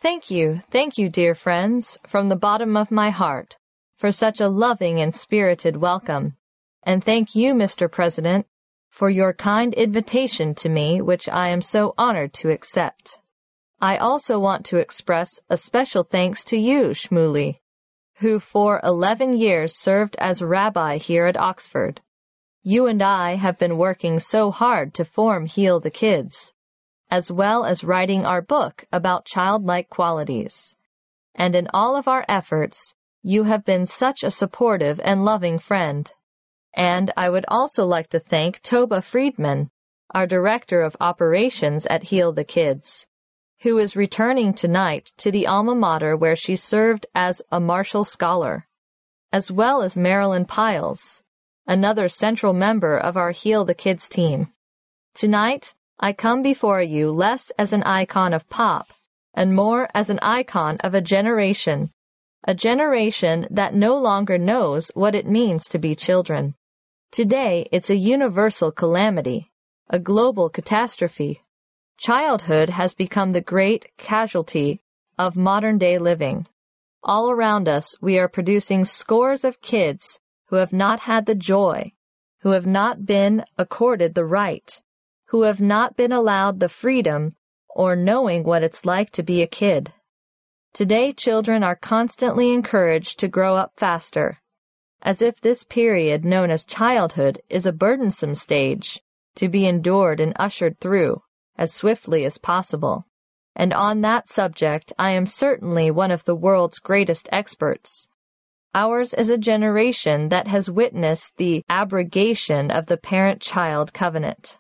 Thank you, dear friends, from the bottom of my heart, for such a loving and spirited welcome. And thank you, Mr. President, for your kind invitation to me, which I am so honored to accept. I also want to express a special thanks to you, Shmuley, who for 11 years served as rabbi here at Oxford. You and I have been working so hard to form Heal the Kids, as well as writing our book about childlike qualities. And in all of our efforts, you have been such a supportive and loving friend. And I would also like to thank Toba Friedman, our Director of Operations at Heal the Kids, who is returning tonight to the alma mater where she served as a Marshall Scholar, as well as Marilyn Piles, another central member of our Heal the Kids team. Tonight, I come before you less as an icon of pop and more as an icon of a generation that no longer knows what it means to be children. Today, it's a universal calamity, a global catastrophe. Childhood has become the great casualty of modern-day living. All around us, we are producing scores of kids who have not had the joy, who have not been accorded the right, who have not been allowed the freedom or knowing what it's like to be a kid. Today, children are constantly encouraged to grow up faster, as if this period known as childhood is a burdensome stage to be endured and ushered through as swiftly as possible. And on that subject, I am certainly one of the world's greatest experts. Ours is a generation that has witnessed the abrogation of the parent-child covenant.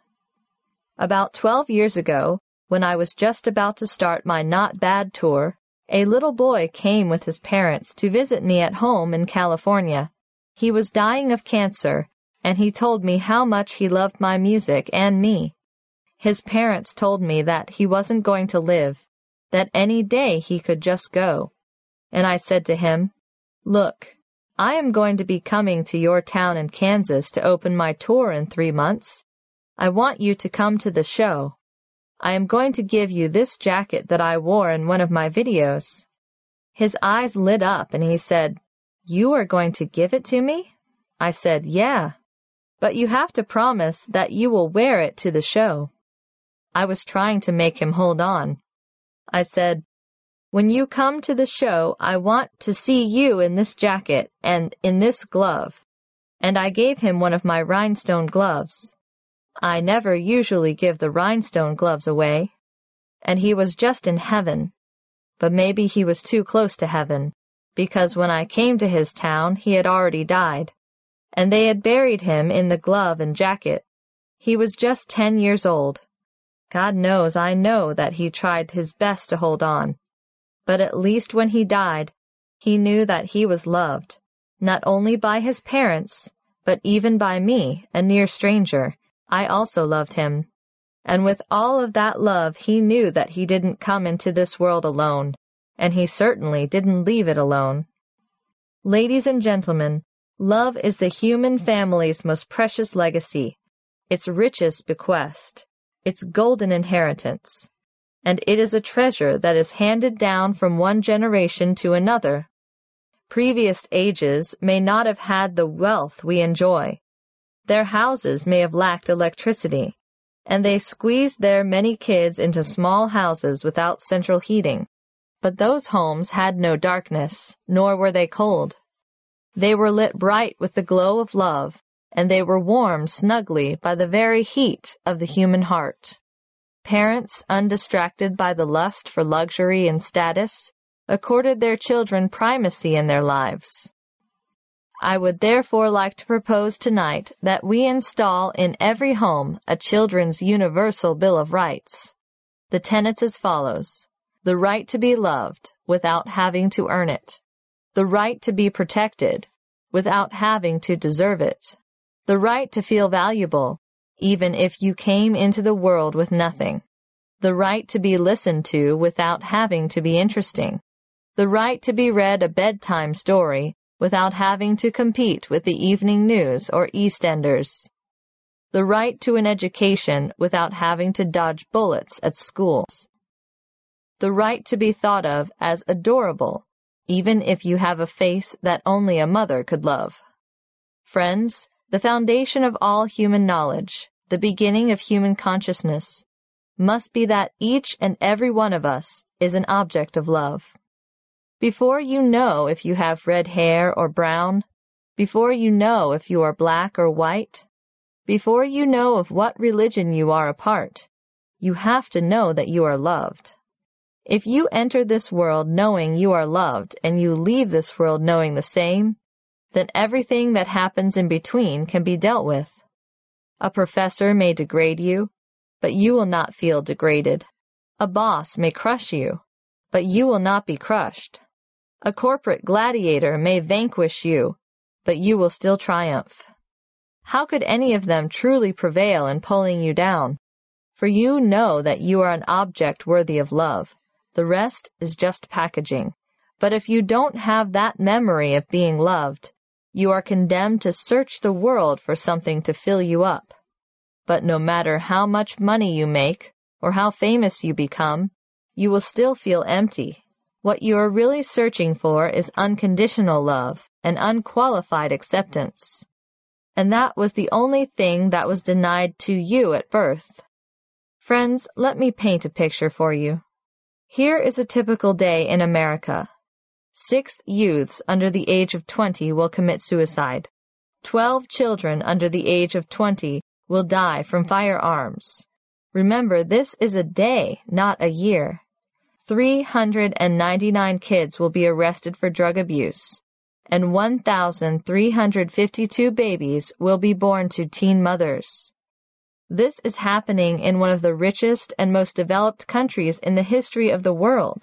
About 12 years ago, when I was just about to start my Not Bad tour, a little boy came with his parents to visit me at home in California. He was dying of cancer, and he told me how much he loved my music and me. His parents told me that he wasn't going to live, that any day he could just go. And I said to him, "Look, I am going to be coming to your town in Kansas to open my tour in 3 months. I want you to come to the show. I am going to give you this jacket that I wore in one of my videos." His eyes lit up and he said, "You are going to give it to me?" I said, "Yeah, but you have to promise that you will wear it to the show." I was trying to make him hold on. I said, "When you come to the show, I want to see you in this jacket and in this glove." And I gave him one of my rhinestone gloves. I never usually give the rhinestone gloves away. And he was just in heaven. But maybe he was too close to heaven, because when I came to his town, he had already died, and they had buried him in the glove and jacket. He was just 10 years old. God knows I know that he tried his best to hold on. But at least when he died, he knew that he was loved, not only by his parents, but even by me, a near stranger. I also loved him. And with all of that love, he knew that he didn't come into this world alone, and he certainly didn't leave it alone. Ladies and gentlemen, love is the human family's most precious legacy, its richest bequest, its golden inheritance, and it is a treasure that is handed down from one generation to another. Previous ages may not have had the wealth we enjoy. Their houses may have lacked electricity, and they squeezed their many kids into small houses without central heating. But those homes had no darkness, nor were they cold. They were lit bright with the glow of love, and they were warmed snugly by the very heat of the human heart. Parents, undistracted by the lust for luxury and status, accorded their children primacy in their lives. I would therefore like to propose tonight that we install in every home a children's universal Bill of Rights. The tenets as follows: the right to be loved without having to earn it, the right to be protected without having to deserve it, the right to feel valuable even if you came into the world with nothing, the right to be listened to without having to be interesting, the right to be read a bedtime story without having to compete with the evening news or EastEnders, the right to an education without having to dodge bullets at schools. the right to be thought of as adorable, even if you have a face that only a mother could love. Friends, the foundation of all human knowledge, the beginning of human consciousness, must be that each and every one of us is an object of love. Before you know if you have red hair or brown, before you know if you are black or white, before you know of what religion you are a part, you have to know that you are loved. If you enter this world knowing you are loved and you leave this world knowing the same, then everything that happens in between can be dealt with. A professor may degrade you, but you will not feel degraded. A boss may crush you, but you will not be crushed. A corporate gladiator may vanquish you, but you will still triumph. How could any of them truly prevail in pulling you down? For you know that you are an object worthy of love. The rest is just packaging. But if you don't have that memory of being loved, you are condemned to search the world for something to fill you up. But no matter how much money you make or how famous you become, you will still feel empty. What you are really searching for is unconditional love and unqualified acceptance. And that was the only thing that was denied to you at birth. Friends, let me paint a picture for you. Here is a typical day in America. 6 youths under the age of 20 will commit suicide. 12 children under the age of 20 will die from firearms. Remember, this is a day, not a year. 399 kids will be arrested for drug abuse, and 1,352 babies will be born to teen mothers. This is happening in one of the richest and most developed countries in the history of the world.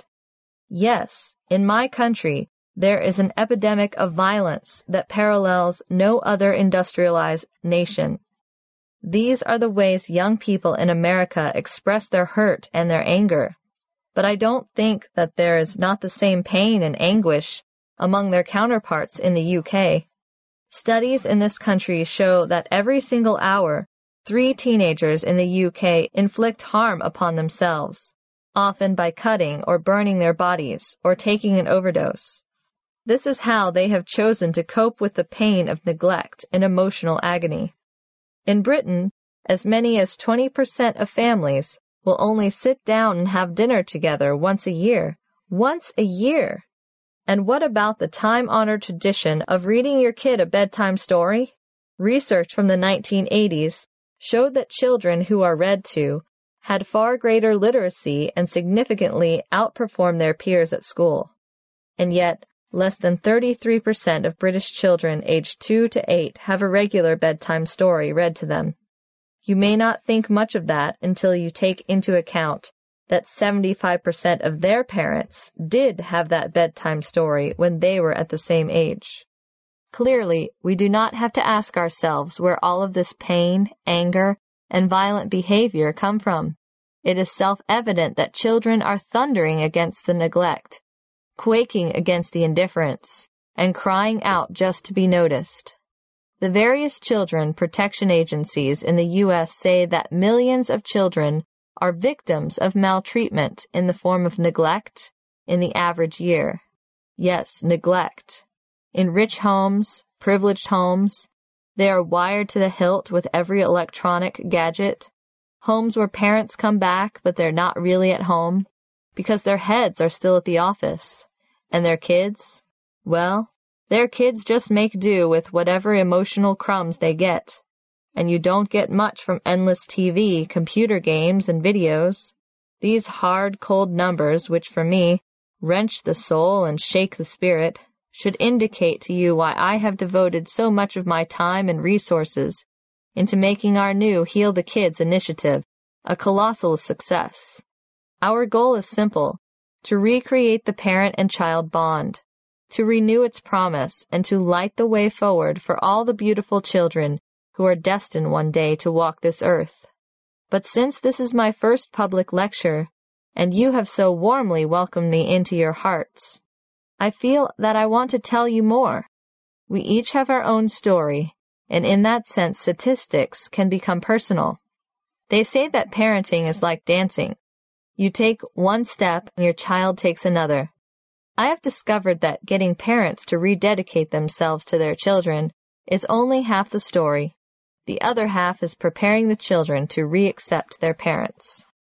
Yes, in my country, there is an epidemic of violence that parallels no other industrialized nation. These are the ways young people in America express their hurt and their anger. But I don't think that there is not the same pain and anguish among their counterparts in the UK. Studies in this country show that every single hour, 3 teenagers in the UK inflict harm upon themselves, often by cutting or burning their bodies or taking an overdose. This is how they have chosen to cope with the pain of neglect and emotional agony. In Britain, as many as 20% of families will only sit down and have dinner together once a year. Once a year! And what about the time-honored tradition of reading your kid a bedtime story? Research from the 1980s showed that children who are read to had far greater literacy and significantly outperformed their peers at school. And yet, less than 33% of British children aged 2 to 8 have a regular bedtime story read to them. You may not think much of that until you take into account that 75% of their parents did have that bedtime story when they were at the same age. Clearly, we do not have to ask ourselves where all of this pain, anger, and violent behavior come from. It is self-evident that children are thundering against the neglect, quaking against the indifference, and crying out just to be noticed. The various children protection agencies in the U.S. say that millions of children are victims of maltreatment in the form of neglect in the average year. Yes, neglect. In rich homes, privileged homes, they are wired to the hilt with every electronic gadget. Homes where parents come back but they're not really at home because their heads are still at the office. And their kids? Well, their kids just make do with whatever emotional crumbs they get. And you don't get much from endless TV, computer games, and videos. These hard, cold numbers, which for me wrench the soul and shake the spirit, should indicate to you why I have devoted so much of my time and resources into making our new Heal the Kids initiative a colossal success. Our goal is simple: to recreate the parent and child bond, to renew its promise, and to light the way forward for all the beautiful children who are destined one day to walk this earth. But since this is my first public lecture, and you have so warmly welcomed me into your hearts, I feel that I want to tell you more. We each have our own story, and in that sense statistics can become personal. They say that parenting is like dancing. You take one step and your child takes another. I have discovered that getting parents to rededicate themselves to their children is only half the story. The other half is preparing the children to re-accept their parents.